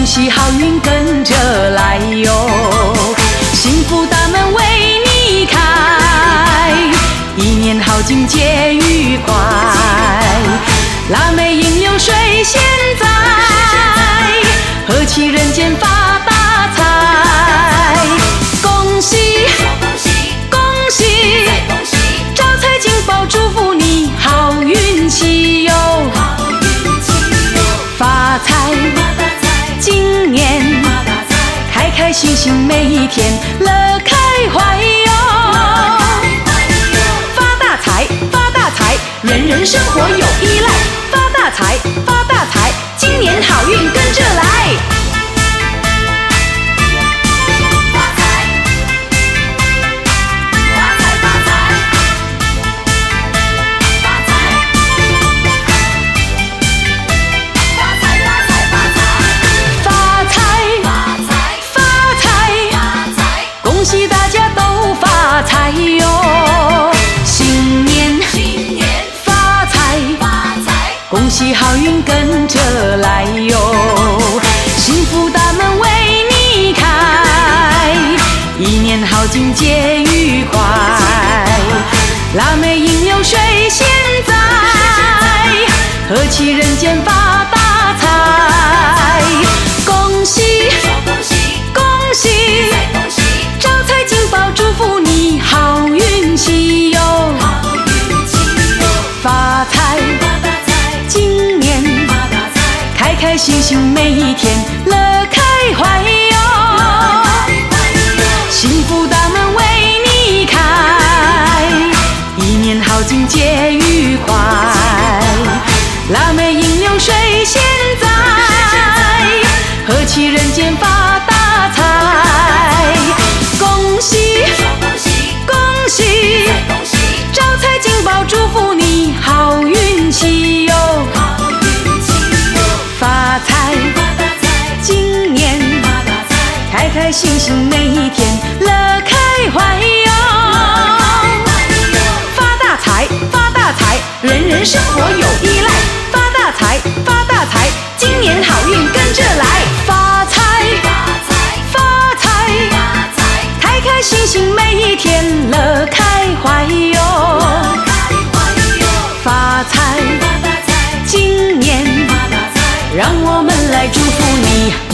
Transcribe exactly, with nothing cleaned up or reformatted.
喜好运跟着来哟，幸福大门为你开，一年好景皆愉快，腊梅迎流水现在，何其人间发大财，恭喜恭喜招财进宝祝福你好运气哟，发财今年开开心心每一天乐开怀哟，发大财发大财人人生活有依赖，发大财发大财今年好运跟着来，发财发财发财发财发财发财发财发财发财，恭喜大家都发财哟，新年发财恭喜好运跟着来哟，幸福大门为你开，一年好景皆愉快，腊梅迎流水现在，何其人间发大财，恭喜恭喜招财进宝祝福你好运气哟，发财今年开开心心每一天乐开怀哟，幸福大门为你开，一年好景皆愉快，腊梅迎流水现在，何其人间发大财，恭喜恭喜招财进宝祝福你好运气哟，发财今年开开心心每一天乐开怀哟，发大财发大财人人生活有依赖，发大财发大财今年好运跟着来，发财发财开开心心每一天乐开怀哟，发财今年让我们来祝福你